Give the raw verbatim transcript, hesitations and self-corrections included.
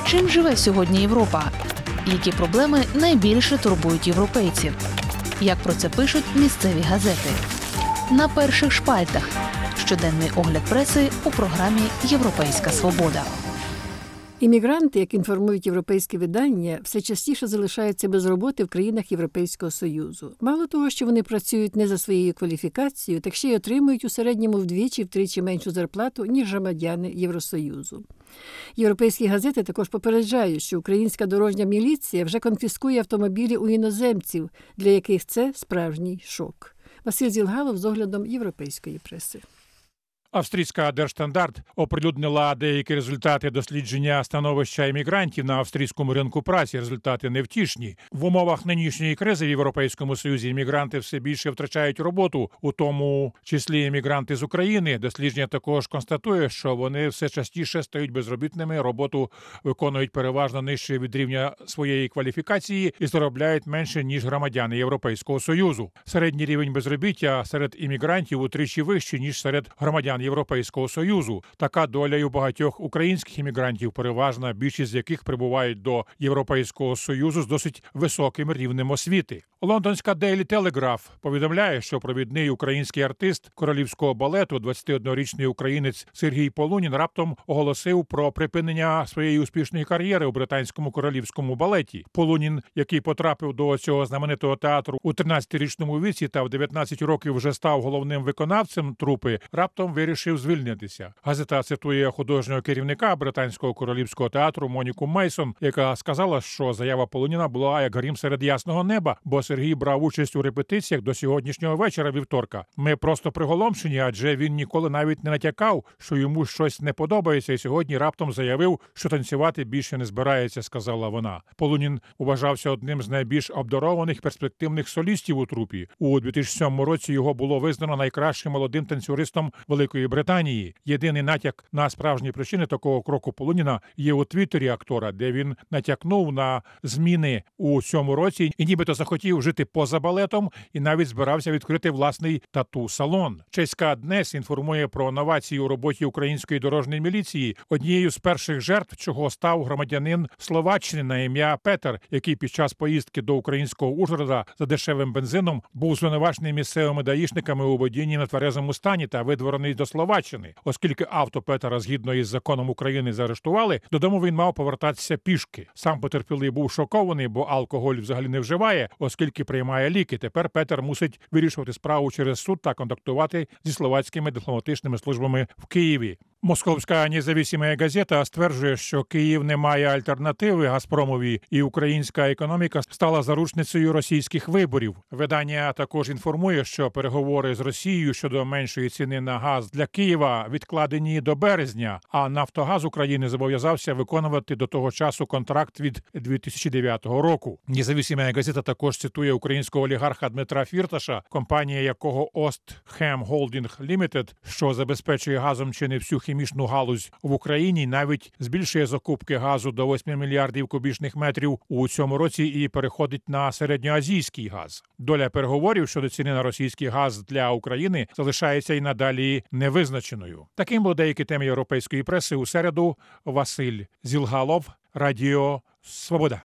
Чим живе сьогодні Європа? Які проблеми найбільше турбують європейців? Як про це пишуть місцеві газети? На перших шпальтах. Щоденний огляд преси у програмі «Європейська свобода». Іммігранти, як інформують європейські видання, все частіше залишаються без роботи в країнах Європейського Союзу. Мало того, що вони працюють не за своєю кваліфікацією, так ще й отримують у середньому вдвічі-втричі меншу зарплату, ніж громадяни Євросоюзу. Європейські газети також попереджають, що українська дорожня міліція вже конфіскує автомобілі у іноземців, для яких це справжній шок. Василь Зілгалов з оглядом європейської преси. Австрійська Держстандарт оприлюднила деякі результати дослідження становища іммігрантів на австрійському ринку праці. Результати невтішні. В умовах нинішньої кризи в Європейському Союзі іммігранти все більше втрачають роботу, у тому числі іммігранти з України. Дослідження також констатує, що вони все частіше стають безробітними, роботу виконують переважно нижче від рівня своєї кваліфікації і заробляють менше, ніж громадяни Європейського Союзу. Середній рівень безробіття серед іммігрантів утричі вищий, ніж серед громадян Європейського Союзу. Така доля й у багатьох українських іммігрантів, переважна більшість з яких прибувають до Європейського Союзу з досить високим рівнем освіти. Лондонська Daily Telegraph повідомляє, що провідний український артист королівського балету, двадцятиоднорічний українець Сергій Полунін, раптом оголосив про припинення своєї успішної кар'єри у британському королівському балеті. Полунін, який потрапив до цього знаменитого театру у тринадцятирічному віці та в дев'ятнадцять років вже став головним виконавцем трупи, раптом вирішив звільнитися. Газета цитує художнього керівника британського королівського театру Моніку Мейсон, яка сказала, що заява Полуніна була як грім серед ясного неба, бо Сергій брав участь у репетиціях до сьогоднішнього вечора вівторка. Ми просто приголомшені, адже він ніколи навіть не натякав, що йому щось не подобається, і сьогодні раптом заявив, що танцювати більше не збирається, сказала вона. Полунін вважався одним з найбільш обдарованих перспективних солістів у трупі. У дві тисячі сьомому році його було визнано найкращим молодим танцюристом Великої Британії. Єдиний натяк на справжні причини такого кроку Полуніна є у твіттері актора, де він натякнув на зміни у цьому році і нібито захотів жити поза балетом і навіть збирався відкрити власний тату-салон. Чеська Днес інформує про новації у роботі української дорожньої міліції, однією з перших жертв чого став громадянин Словаччини на ім'я Петер, який під час поїздки до українського Ужгорода за дешевим бензином був звинувачений місцевими даїшниками у водінні на тверезому стані та видворений до Словаччини. Оскільки авто Петера згідно із законом України заарештували, додому він мав повертатися пішки. Сам потерпілий був шокований, бо алкоголь взагалі не вживає, оскільки приймає ліки. Тепер Петер мусить вирішувати справу через суд та контактувати зі словацькими дипломатичними службами в Києві. Московська независима газета стверджує, що Київ не має альтернативи Газпромові і українська економіка стала заручницею російських виборів. Видання також інформує, що переговори з Росією щодо меншої ціни на газ для Києва відкладені до березня, а Нафтогаз України зобов'язався виконувати до того часу контракт від дві тисячі дев'ятого року. Независима газета також цитує українського олігарха Дмитра Фірташа, компанія якого Остхем Холдінг Лімітед, що забезпечує газом чи не всю хімічну галузь в Україні, навіть збільшує закупки газу до восьми мільярдів кубічних метрів у цьому році і переходить на середньоазійський газ. Доля переговорів щодо ціни на російський газ для України залишається і надалі невизначеною. Таким були деякі теми європейської преси у середу. Василь Зілгалов, Радіо Свобода.